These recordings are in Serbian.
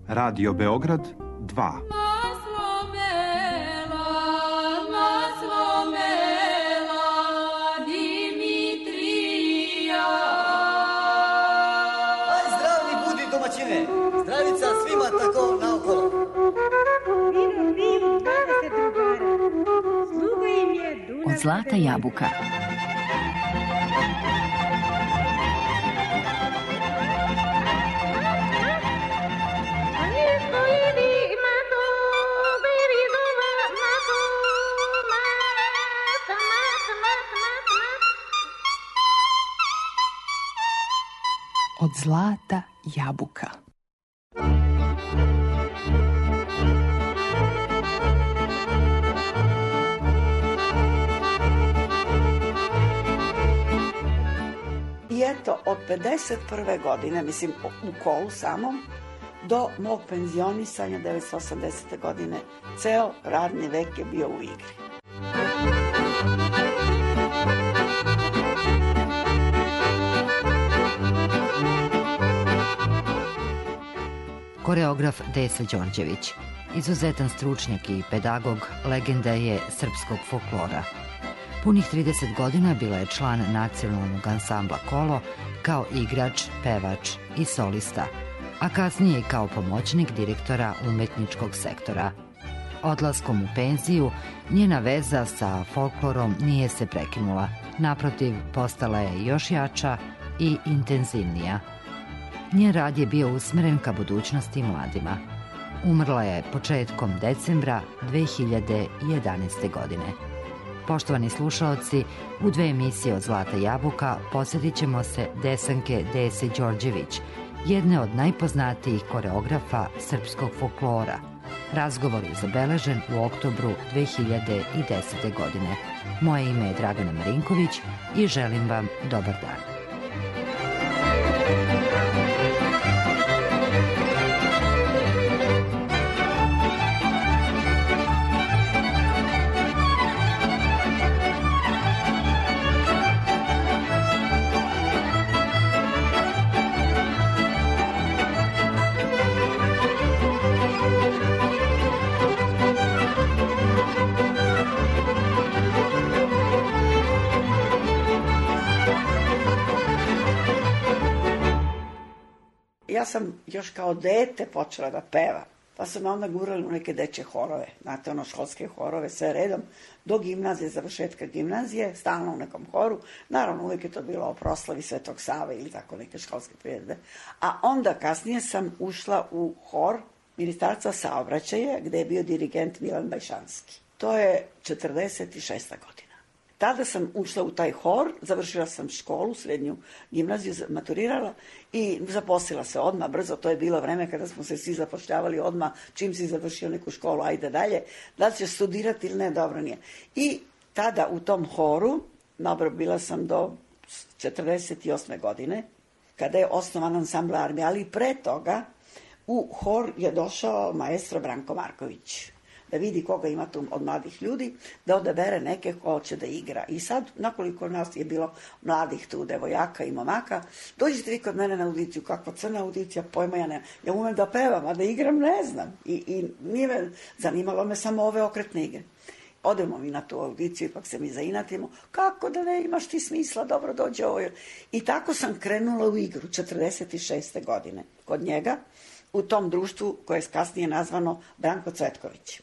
Radio Beograd 2. Zdravica svima tako naokolo. Od zlata jabuka. Od zlata jabuka. I eto, od 51. godine, mislim u kolu samom, do mog penzionisanja 1980. godine, ceo radni vek je bio u igri. Koreograf Desa Đorđević, izuzetan stručnjak i pedagog, legenda je srpskog folklora. Punih 30 godina bila je član nacionalnog ansambla Kolo kao igrač, pevač i solista, a kasnije i kao pomoćnik direktora umetničkog sektora. Odlaskom u penziju, njena veza sa folklorom nije se prekinula. Naprotiv, postala je još jača i intenzivnija. Njen rad je bio usmeren ka budućnosti i mladima. Umrla je početkom decembra 2011. godine. Poštovani slušaoci, u 2 emisije od Zlata jabuka posjetit ćemo se Desanke Dese Đorđević, jedne od najpoznatijih koreografa srpskog folklora. Razgovor je zabeležen u oktobru 2010. godine. Moje ime je Dragana Marinković i želim vam dobar dan. Ja sam još kao dete počela da peva, pa sam onda gurala u neke dečje horove, znate, školske horove, sve redom, do gimnazije, završetka gimnazije, stalno u nekom horu. Naravno, uvijek je to bilo o proslavi Svetog Save ili tako neke školske priredbe. A onda kasnije sam ušla u hor Ministarstva saobraćaja, gde je bio dirigent Milan Bajšanski. To je 46. godina. Tada sam ušla u taj hor, završila sam školu, srednju gimnaziju, maturirala i zaposlila se odmah brzo. To je bilo vreme kada smo se svi zapošljavali odmah, čim si završio neku školu, ajde dalje, da ćeš studirati ili ne, dobro nije. I tada u tom horu, dobro, bila sam do 48. godine, kada je osnovan ansambl Armija, ali i pre toga u hor je došao maestro Branko Marković, da vidi koga ima tu od mladih ljudi, da odabere neke ko će da igra. I sad, nakoliko nas je bilo mladih tu, devojaka i momaka, dođite vi kod mene na audiciju, kakva crna audicija, pojma ja nemam. Ja umem da pevam, a da igram ne znam. I nije me, zanimalo me samo ove okretne igre. Odemo mi na tu audiciju, ipak se mi zainatimo, kako da ne imaš ti smisla, dobro dođe ovo. I tako sam krenula u igru 46. godine kod njega, u tom društvu koje je kasnije nazvano Branko Cvetković.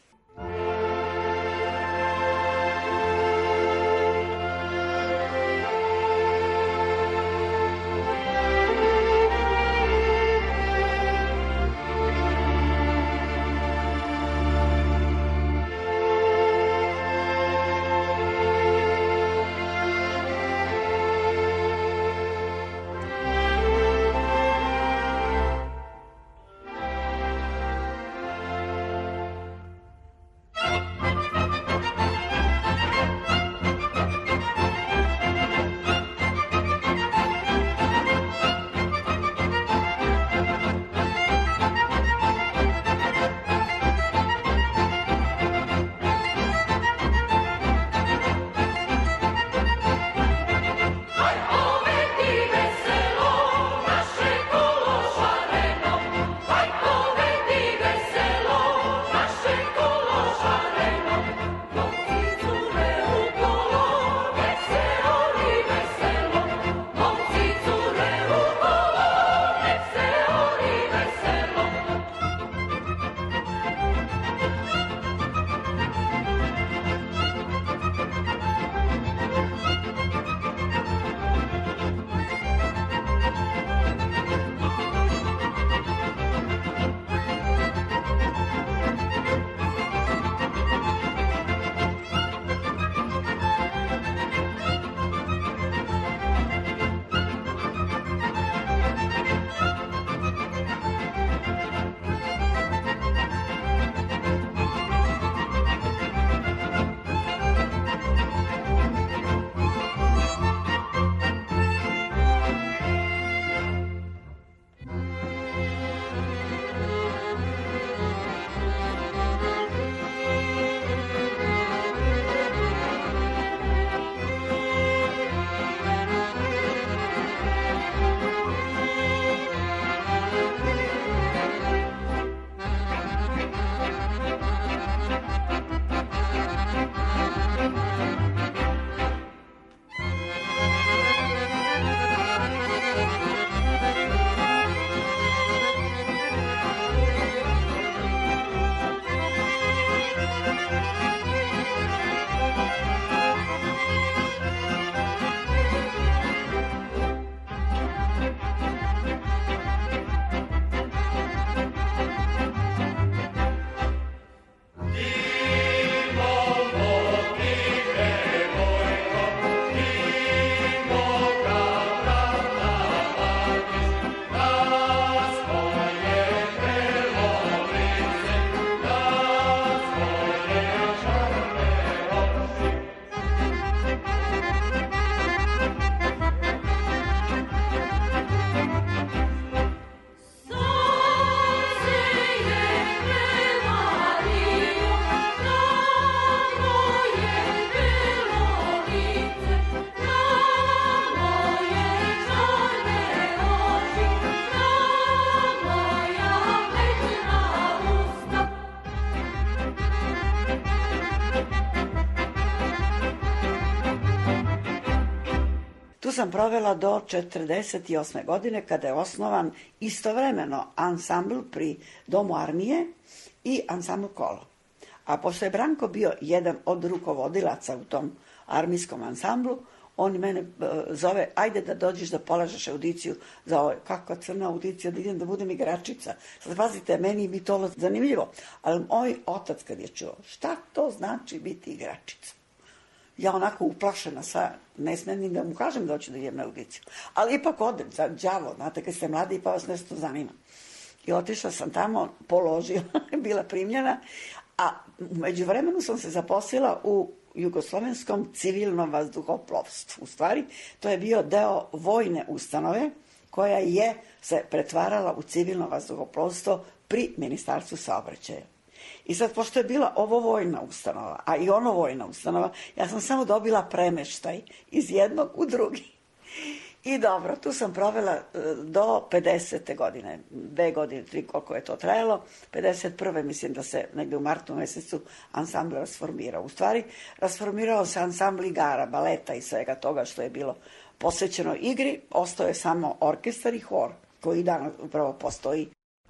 sam provela do 1948. godine kada je osnovan istovremeno ansambl pri Domu armije i ansambl Kolo. A pošto je Branko bio jedan od rukovodilaca u tom armijskom ansamblu, on mene zove, ajde da dođeš da polažeš audiciju za ovo. Kakva crna audicija, da idem da budem igračica. Sad pazite, meni bi to zanimljivo. Ali moj otac kad je čuo, šta to znači biti igračica? Ja onako uplašena sa, ne smijem ni da mu kažem da hoću da idem na audiciju. Ali ipak odem, za đavo, znate, kad ste mladi pa vas nešto zanima. I otišla sam tamo, položila, bila primljena, a među vremenu sam se zaposlila u Jugoslovenskom civilnom vazduhoplovstvu. U stvari, to je bio deo vojne ustanove koja je se pretvarala u civilno vazduhoplovstvo pri Ministarstvu saobraćaja. I sad, pošto je bila ovo vojna ustanova, a i ono vojna ustanova, ja sam samo dobila premeštaj iz jednog u drugi. I dobro, tu sam provela do 50. godine, 2 godine, 3, koliko je to trajalo. 51. mislim da se negde u martu mesecu ansambl rasformirao. U stvari, rasformirao se ansambl igara, baleta i svega toga što je bilo posvećeno igri. Ostao je samo orkestar i hor, koji danas upravo postoji.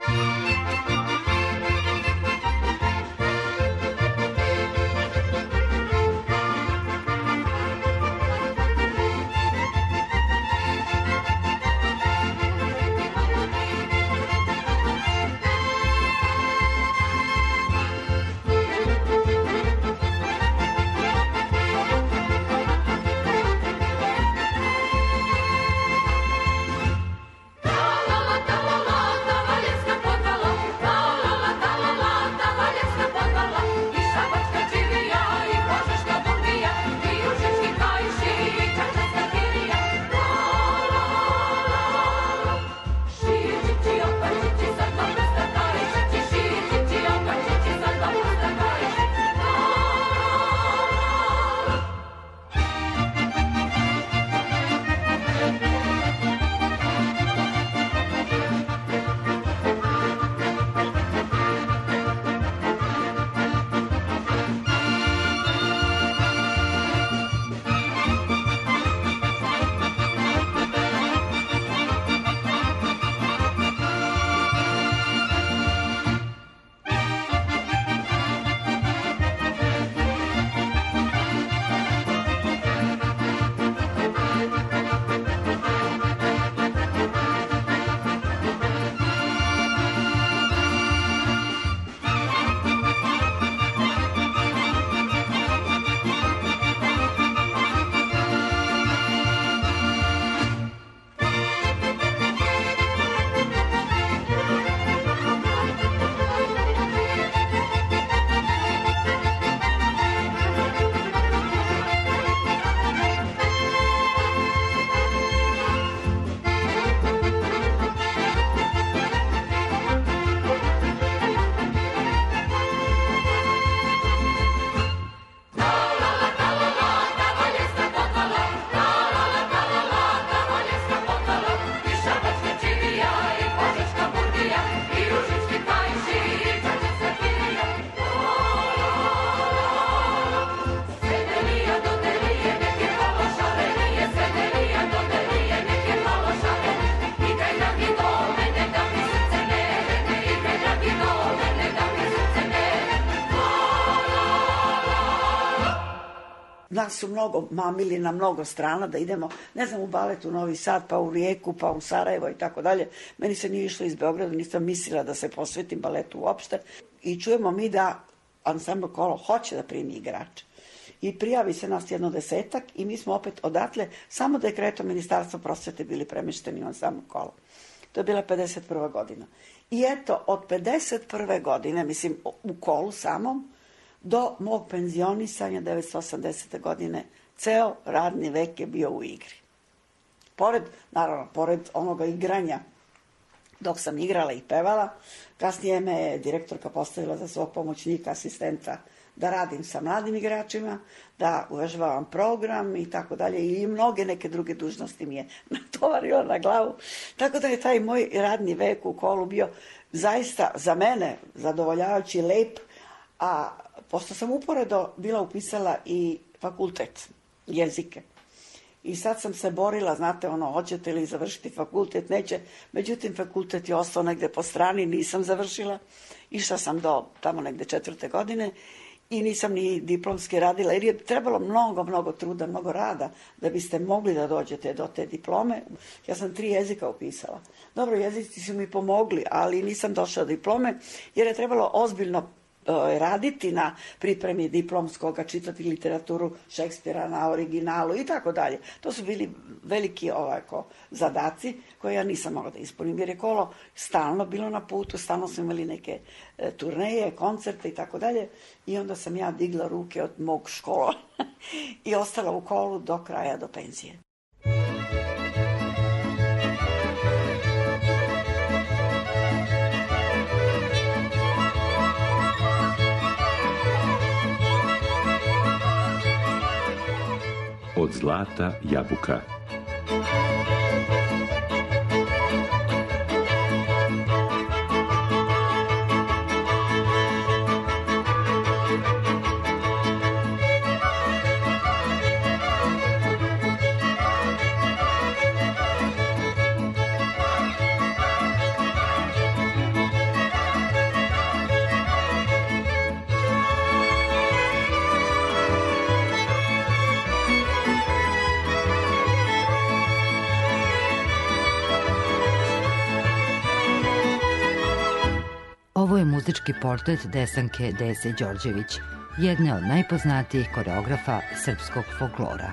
Nas su mnogo mamili na mnogo strana da idemo, ne znam, u balet u Novi Sad, pa u Rijeku, pa u Sarajevo i tako dalje. Meni se nije išlo iz Beograda, nisam mislila da se posvetim baletu uopšte. I čujemo mi da ansambl Kolo hoće da primi igrače. I prijavi se nas 10 i mi smo opet odatle, samo dekretom Ministarstva prosvete bili premešteni u ansambl Kolo. To je bila 51. godina. I eto, od 51. godine, mislim, u Kolu samom, do mog penzionisanja 1980. godine, ceo radni vek je bio u igri. Pored onoga igranja, dok sam igrala i pevala, kasnije me je direktorka postavila za svog pomoćnika, asistenta, da radim sa mladim igračima, da uvežbavam program i tako dalje, i mnoge neke druge dužnosti mi je natovarila na glavu. Tako da je taj moj radni vek u Kolu bio zaista za mene zadovoljavajući, lep, a pošto sam uporedo bila upisala i fakultet jezike I sad sam se borila, znate, hoćete li završiti fakultet, neće. Međutim, fakultet je ostao negde po strani, nisam završila. Išla sam do tamo negde 4. godine i nisam ni diplomski radila, jer je trebalo mnogo truda, mnogo rada da biste mogli da dođete do te diplome. Ja sam 3 jezika upisala. Dobro, jezici su mi pomogli, ali nisam došla do diplome, jer je trebalo ozbiljno raditi na pripremi diplomskoga, čitati literaturu Šekspira na originalu i tako dalje. To su bili veliki zadaci koje ja nisam mogla da ispunim, jer je kolo stalno bilo na putu, stalno smo imali neke turneje, koncerte i tako dalje, i onda sam ja digla ruke od mog škola i ostala u kolu do kraja, do penzije. Od zlata jabuka. Ovo je muzički portret Desanke Dese Đorđević, jedne od najpoznatijih koreografa srpskog folklora.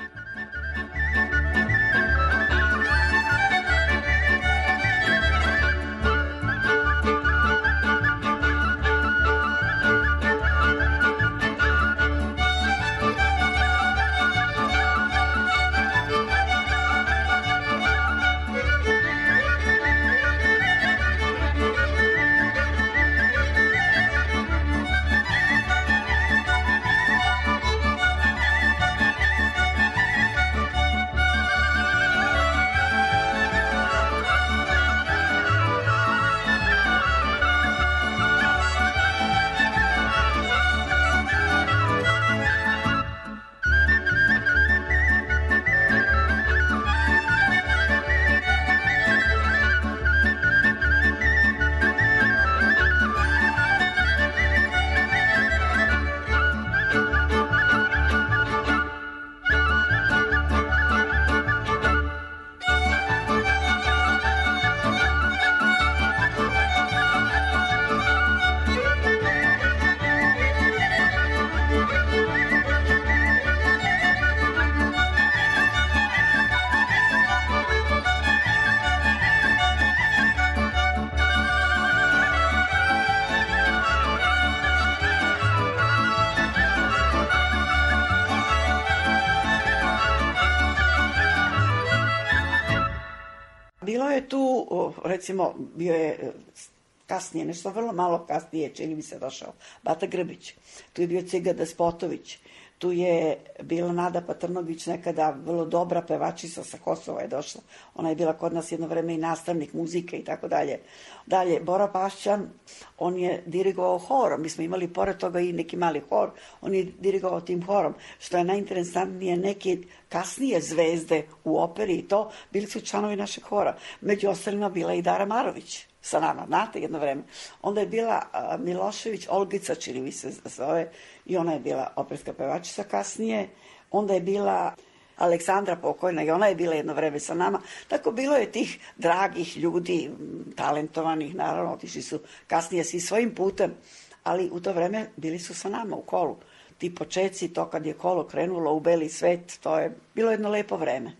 Bilo je tu, recimo, bio je kasnije, nešto vrlo malo kasnije, čini mi se došao Bata Grbić, tu je bio Ciga Despotović, tu je bila Nada Patrnović, nekada vrlo dobra pevačica sa Kosova je došla, ona je bila kod nas jedno vreme i nastavnik muzike i tako dalje. Dalje, Bora Pašćan, on je dirigovao horom, mi smo imali pored toga i neki mali hor, on je dirigovao tim horom, što je najinteresantnije, neke kasnije zvezde u operi i to, bili su članovi našeg hora. Među ostalima bila i Dara Marović sa nama, znate, jedno vreme. Onda je bila Milošević, Olgica, čini mi se zove, i ona je bila operska pevačica kasnije. Onda je bila Aleksandra pokojna i ona je bila jedno vreme sa nama. Tako bilo je tih dragih ljudi, talentovanih, naravno, otišli su kasnije svi svojim putem, ali u to vreme bili su sa nama u kolu. Ti počeci, to kad je kolo krenulo u beli svet, to je bilo jedno lepo vreme.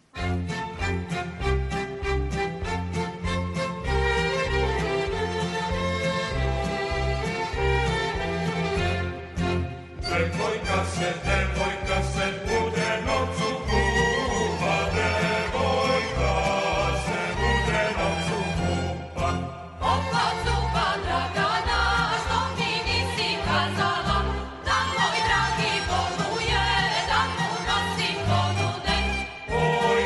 Devojka se bude noću kupa, devojka se bude noću kupa. Opa cupa Dragana, što mi nisi kazala, da moj dragi boluje, da mu nosim ponude. Oj,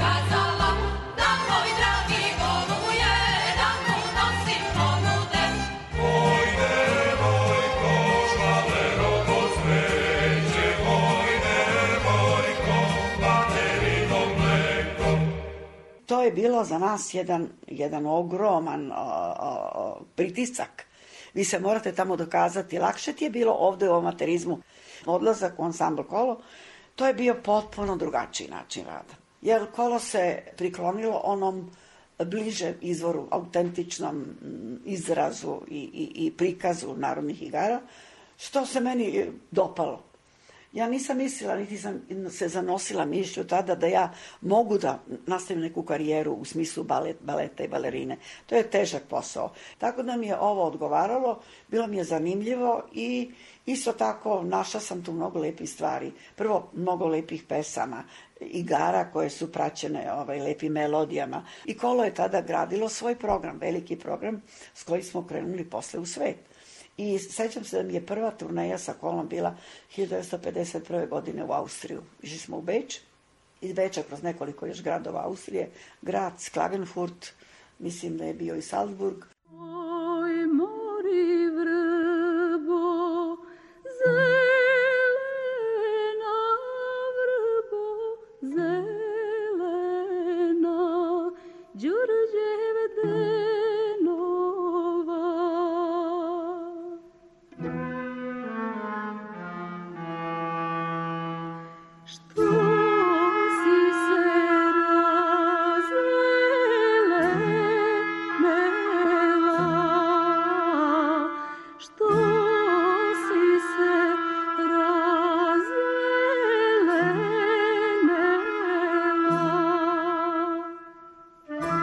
kazala, da moj dragi voluje, da mu nosim ponude. Moj devojko, švalerovo cveće, moj devojko, materino mleko. To je bilo za nas jedan ogroman pritisak. Vi se morate tamo dokazati. Lakše ti je bilo ovde u amaterizmu. Odlazak u ansambl Kolo, to je bio potpuno drugačiji način rada. Jer Kolo se priklonilo onom bliže izvoru, autentičnom izrazu i prikazu narodnih igara, što se meni dopalo. Ja nisam mislila, niti sam se zanosila mišlju tada da ja mogu da nastavim neku karijeru u smislu baleta i balerine. To je težak posao. Tako da mi je ovo odgovaralo, bilo mi je zanimljivo i isto tako našla sam tu mnogo lepih stvari. Prvo, mnogo lepih pesama, igara koje su praćene lepim melodijama. I Kolo je tada gradilo svoj program, veliki program s kojim smo krenuli posle u svet. I sećam se da mi je prva turneja sa Kolom bila 1951. godine u Austriju. Išli smo u Beč, iz Beča kroz nekoliko još gradova Austrije, Graz, Klagenfurt, mislim da je bio i Salzburg. Oj, mori vrbo, zelena vrbo, zelena, Đurđeve denova. Što si se razvelenela, što si se razvelenela.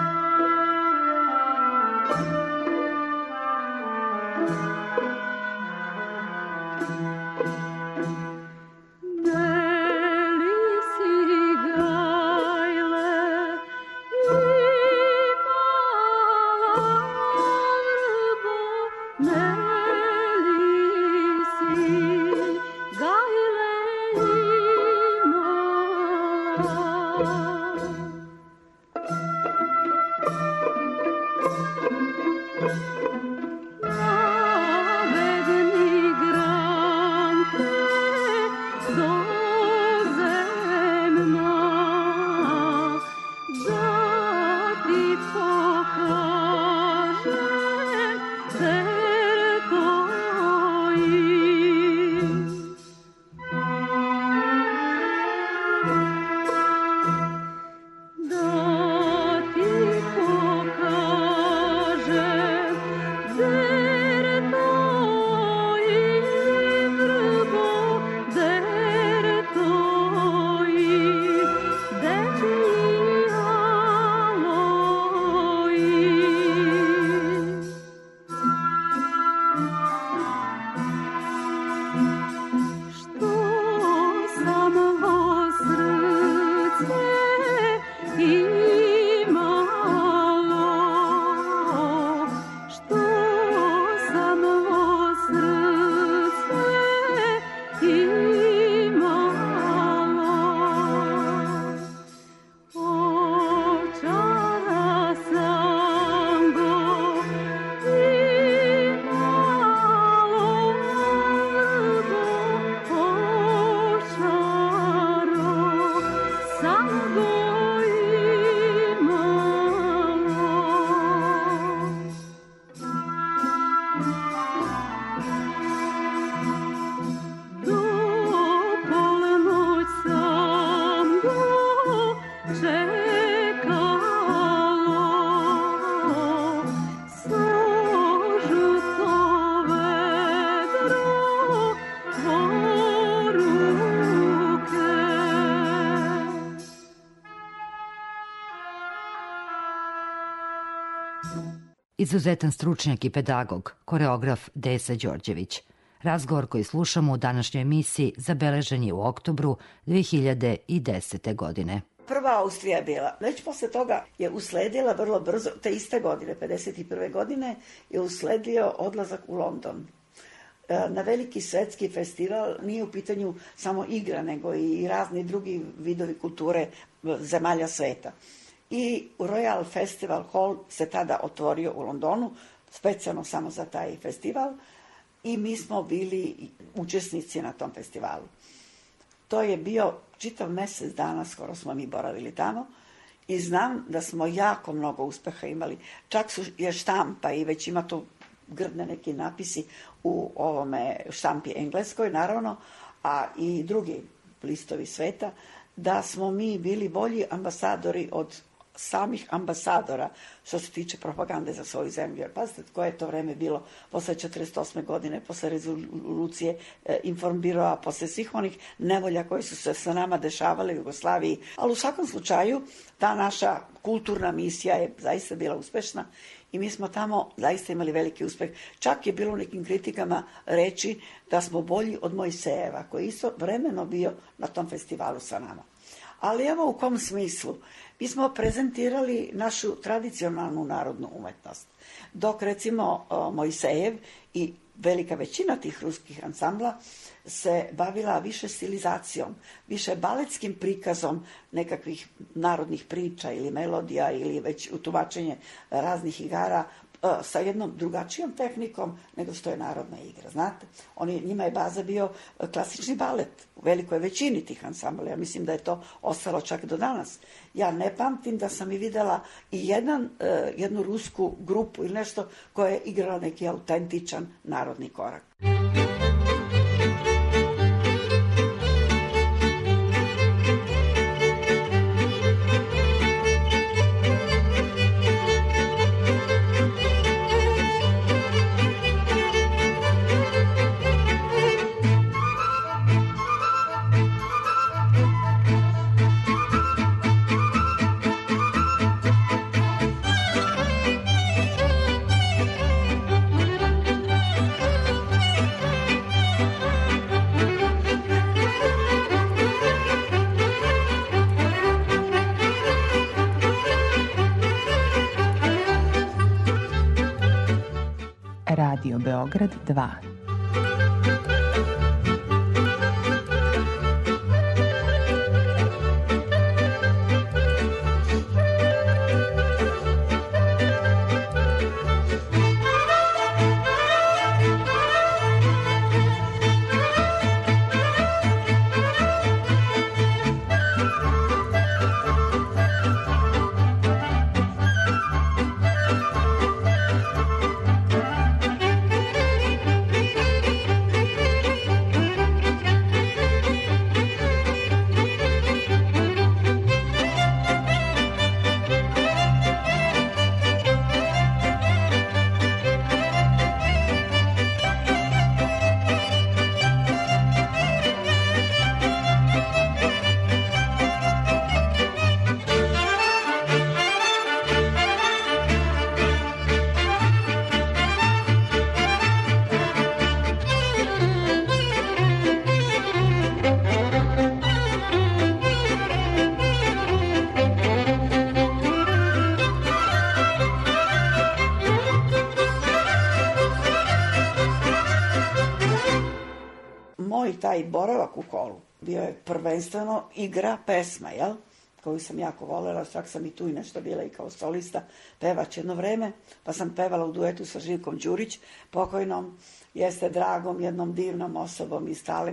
Deli si gajle imala vrbo, deli si gajle imala. Navedni grante dozemna, da ti pokažem vertoji. Da ti pokažem vertoji, vrbo, vertoji, dečji aloji. Što samo srce imalo, što samo srce imalo, očara sam go imalo, vrbo, očaro sam go imalo. Do polnoć sam go čekalo, sožuto vedro dvoruke. Izuzetan stručnjak i pedagog, koreograf Desa Đorđević. Razgovor koji slušamo u današnjoj emisiji zabeležen je u oktobru 2010. godine. Prva Austrija je bila. Već posle toga je usledila vrlo brzo, te iste godine, 51. godine, je usledio odlazak u London. Na veliki svetski festival nije u pitanju samo igra, nego i razni drugi vidovi kulture, zemalja sveta. I Royal Festival Hall se tada otvorio u Londonu, specijalno samo za taj festival, i mi smo bili učesnici na tom festivalu. To je bio čitav mjesec dana, skoro smo mi boravili tamo, i znam da smo jako mnogo uspeha imali. Čak je štampa i već ima tu grdne neki napisi u ovome štampi engleskoj, naravno, a i drugi listovi sveta, da smo mi bili bolji ambasadori od samih ambasadora što se tiče propagande za svoju zemlju. Jer pazite, koje je to vreme bilo posle 48. godine, posle rezolucije Informbiroa, posle svih onih nevolja koji su se sa nama dešavale u Jugoslaviji. Ali u svakom slučaju, ta naša kulturna misija je zaista bila uspešna i mi smo tamo zaista imali veliki uspeh. Čak je bilo u nekim kritikama reći da smo bolji od Mojsejeva, koji je isto vremeno bio na tom festivalu sa nama. Ali evo u kom smislu. Mi smo prezentirali našu tradicionalnu narodnu umetnost. Dok recimo Mojsejev i velika većina tih ruskih ansambla se bavila više stilizacijom, više baletskim prikazom nekakvih narodnih priča ili melodija ili već utumačenje raznih igara sa jednom drugačijom tehnikom nego što je narodna igra. Znate, njima je baza bio klasični balet u velikoj većini tih ansambla. Ja mislim da je to ostalo čak do danas. Ja ne pamtim da sam i videla i jednu rusku grupu ili nešto koja je igrala neki autentičan narodni korak. Radio Beograd 2. Taj boravak u Holu bio je prvenstveno igra pesma, jel? Koju sam jako voljela, čak sam i tu i nešto bila i kao solista, pevač jedno vreme, pa sam pevala u duetu sa Živkom Đurić, pokojnom, jeste dragom, jednom divnom osobom i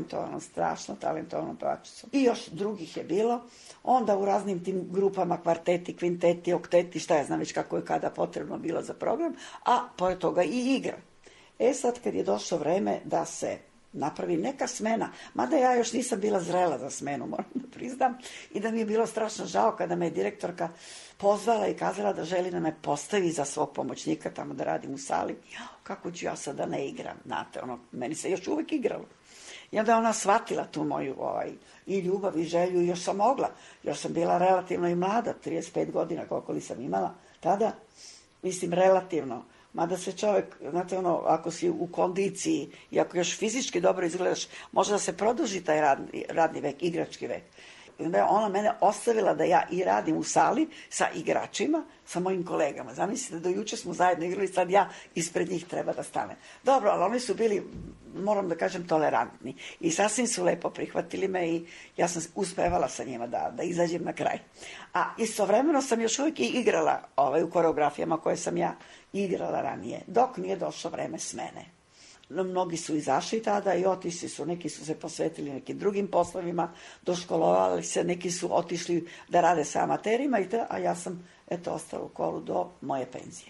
strašno talentovanom pevačicom. I još drugih je bilo, onda u raznim tim grupama, kvarteti, kvinteti, okteti, šta ja znam već kako je kada potrebno bilo za program, a pored toga i igra. Sad kad je došlo vreme da se napravi neka smena, mada ja još nisam bila zrela za smenu, moram da priznam, i da mi je bilo strašno žao kada me je direktorka pozvala i kazala da želi da me postavi za svog pomoćnika tamo da radim u sali. Kako ću ja sad da ne igram, znate, meni se još uvijek igralo. I onda ona shvatila tu moju i ljubav i želju i još sam mogla, još sam bila relativno i mlada, 35 godina koliko li sam imala tada, mislim relativno. Mada se čovjek, znate ako si u kondiciji i ako još fizički dobro izgledaš, može da se produži taj radni vek, igrački vek. I onda je ona mene ostavila da ja i radim u sali sa igračima, sa mojim kolegama. Zamislite, do juče smo zajedno igrali, sad ja ispred njih treba da stanem. Dobro, ali oni su bili, moram da kažem, tolerantni. I sasvim su lepo prihvatili me i ja sam uspevala sa njima da izađem na kraj. A istovremeno sam još uvijek i igrala u koreografijama koje sam ja igrala ranije, dok nije došlo vreme smene. Mnogi su izašli tada i otišli su, neki su se posvetili nekim drugim poslovima, doškolovali se, neki su otišli da rade sa amaterima, a ja sam ostala u Kolu do moje penzije.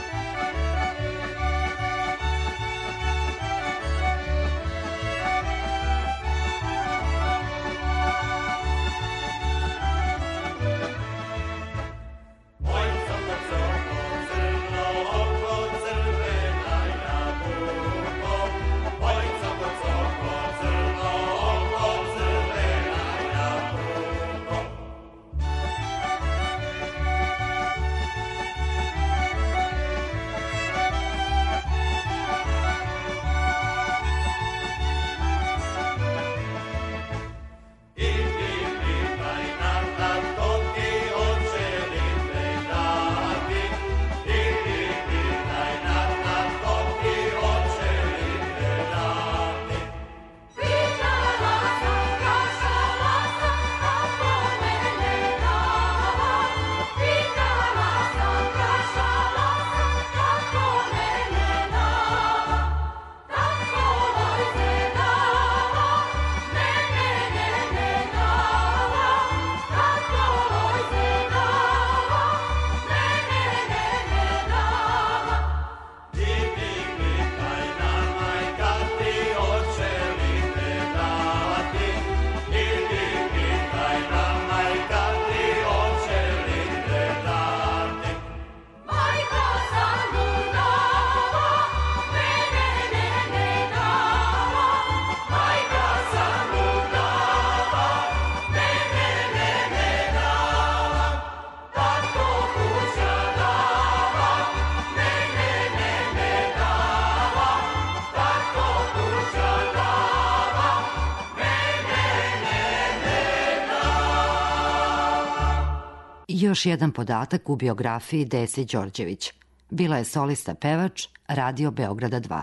Još jedan podatak u biografiji Desi Đorđević. Bila je solista pevač Radio Beograda 2.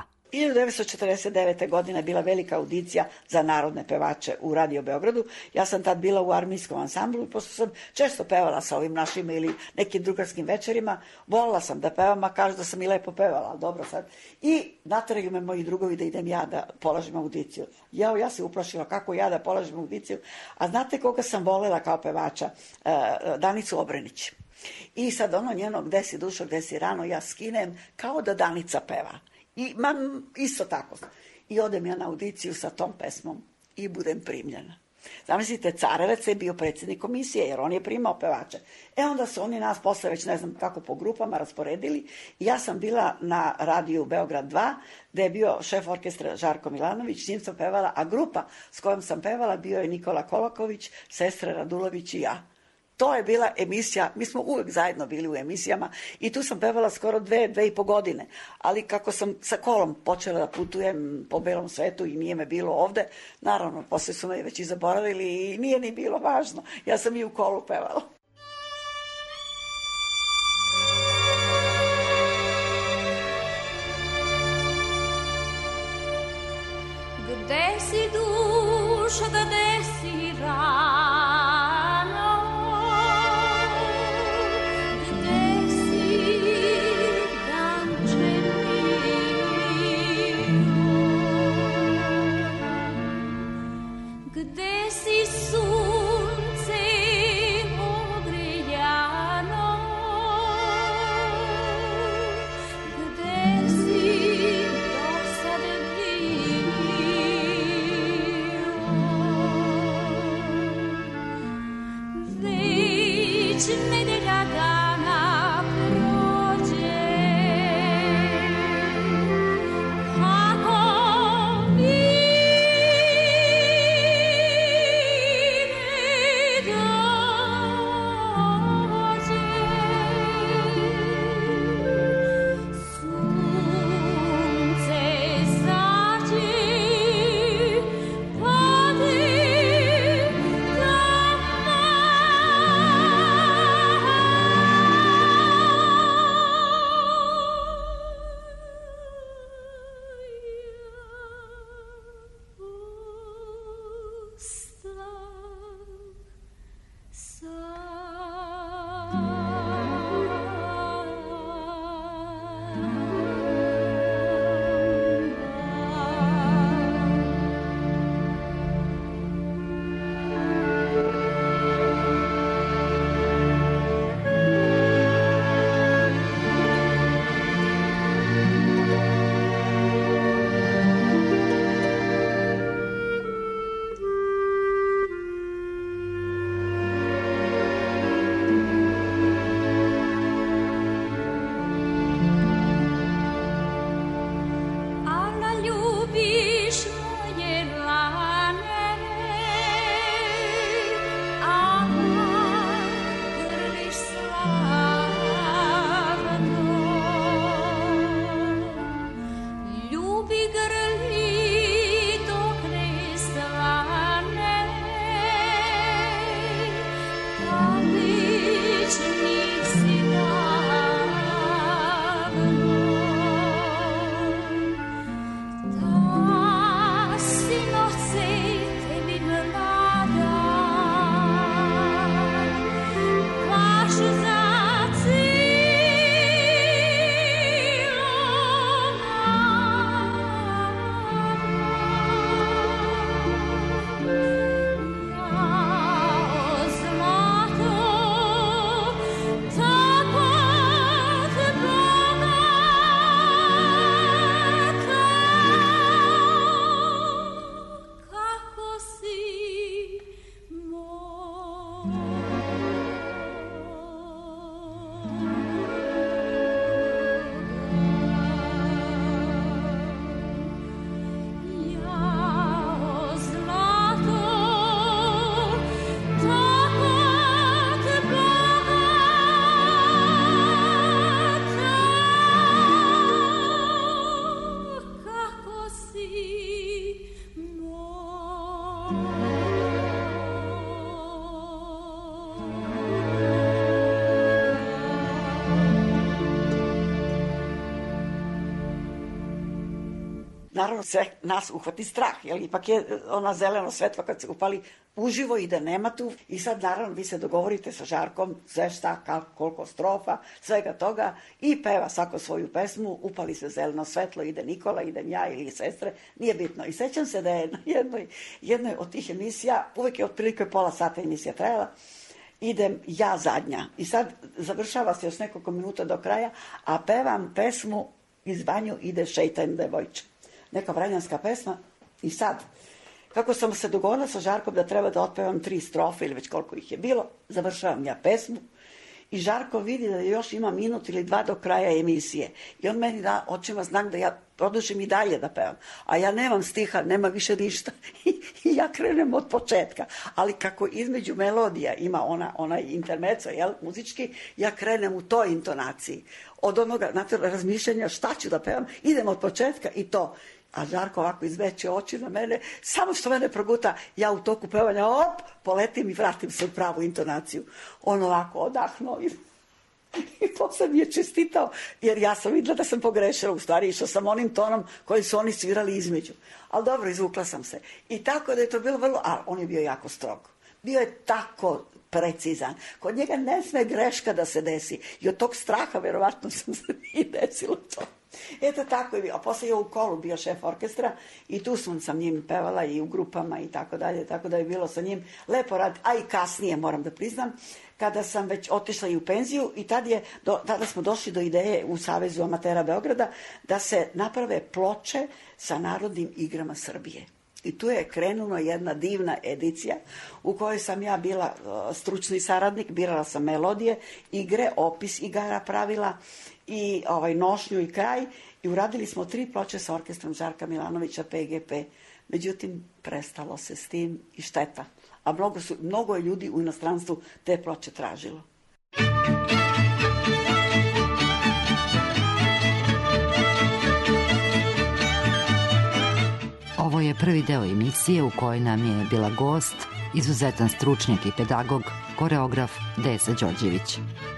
1949. godine je bila velika audicija za narodne pevače u Radio Beogradu. Ja sam tad bila u armijskom ansamblu i pošto sam često pevala sa ovim našim ili nekim drugarskim večerima, volila sam da pevam, a kažu da sam i lepo pevala, dobro sad. I nateraju me moji drugovi da idem ja da polažem audiciju. Ja se uplašila kako ja da polažem audiciju. A znate koga sam volela kao pevača? Danicu Obrenić. I sad ono njeno gde si dušo, gde si rano, ja skinem kao da Danica peva. I isto tako. I odem ja na audiciju sa tom pesmom i budem primljena. Zamislite, Carevac je bio predsjednik komisije, jer on je primao pevače. Onda su oni nas posle već ne znam kako po grupama rasporedili. I ja sam bila na radiju Beograd 2, gde je bio šef orkestra Žarko Milanović, s njim sam pevala, a grupa s kojom sam pevala bio je Nikola Kolaković, sestra Radulović i ja. To je bila emisija, mi smo uvek zajedno bili u emisijama i tu sam pevala skoro 2,5 godine. Ali kako sam sa Kolom počela da putujem po belom svetu i nije me bilo ovde, naravno, posle su me već i zaboravili i nije ni bilo važno. Ja sam i u Kolu pevala. Gde si dušo, gde si rano, gde si danče milo, gde si sunce moje, naravno sve nas uhvati strah, jer ipak je ona zeleno svetlo kad se upali, uživo ide, nema tu. I sad naravno vi se dogovorite sa Žarkom, sve šta, koliko strofa, svega toga i peva svako svoju pesmu, upali se zeleno svetlo, ide Nikola, idem ja ili sestre, nije bitno. I sećam se da je na jednoj od tih emisija, uvek je otprilike pola sata emisija trajala, idem ja zadnja. I sad završava se još nekoliko minuta do kraja, a pevam pesmu Iz banju ide šeitan devojče. Neka vranjanska pesma. I sad, kako sam se dogovorila sa Žarkom da treba da otpevam 3 strofe ili već koliko ih je bilo, završavam ja pesmu i Žarko vidi da još ima minut ili 2 do kraja emisije. I on meni da očima znak da ja produžim i dalje da pevam. A ja nemam stiha, nema više ništa. I ja krenem od početka. Ali kako između melodija ima onaj intermeco, muzički, ja krenem u toj intonaciji. Od onoga, znate, razmišljanja šta ću da pevam, idem od početka i to. A Žarko ovako izveće oči na mene, samo što mene proguta, ja u toku pevanja, poletim i vratim se u pravu intonaciju. On ovako odahnuo i posle mi je čestitao, jer ja sam videla da sam pogrešila, u stvari išla sam onim tonom koji su oni svirali između. Ali dobro, izvukla sam se. I tako da je to bilo vrlo, a on je bio jako strog. Bio je tako precizan. Kod njega ne sme greška da se desi. I od tog straha, verovatno, sam se i desilo to. Eto tako je bio. A posle je u Kolu bio šef orkestra i tu sam sa njim pevala i u grupama i tako dalje. Tako da je bilo sa njim lepo rad. A i kasnije, moram da priznam, kada sam već otišla i u penziju i tada smo došli do ideje u Savezu amatera Beograda da se naprave ploče sa narodnim igrama Srbije. I tu je krenula jedna divna edicija u kojoj sam ja bila stručni saradnik, birala sam melodije, igre, opis igara pravila i nošnju i kraj i uradili smo 3 ploče sa orkestrom Žarka Milanovića PGP. Međutim, prestalo se s tim i šteta. A mnogo je ljudi u inostranstvu te ploče tražilo. Ovo je prvi deo emisije u kojoj nam je bila gost izuzetan stručnjak i pedagog, koreograf Desa Đorđević.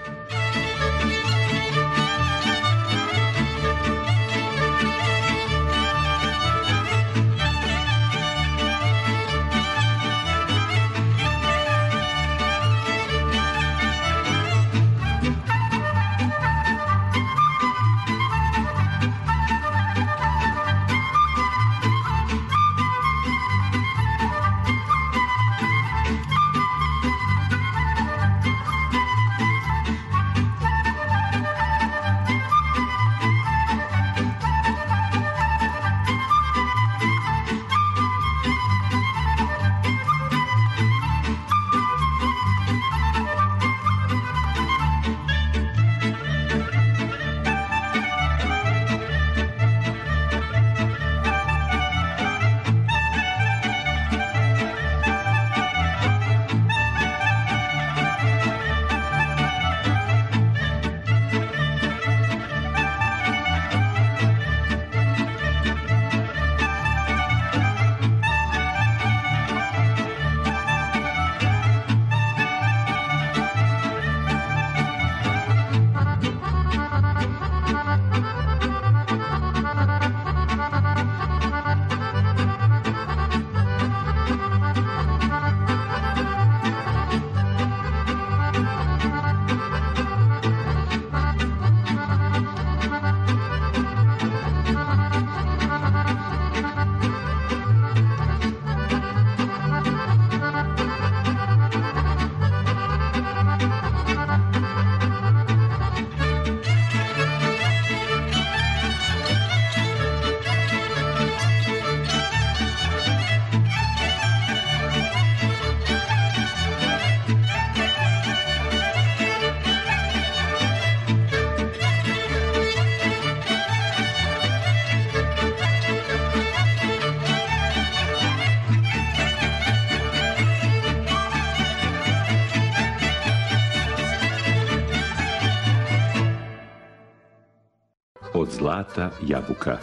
Od zlata jabuka.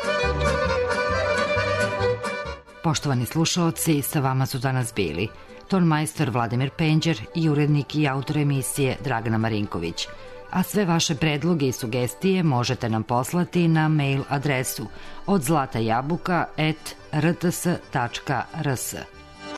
Poštovani slušaoci, sa vama su danas bili tonmajstor Vladimir Penđer i urednik i autor emisije Dragana Marinković, A sve vaše predloge i sugestije možete nam poslati na mail adresu odzlatajabuka@rts.rs.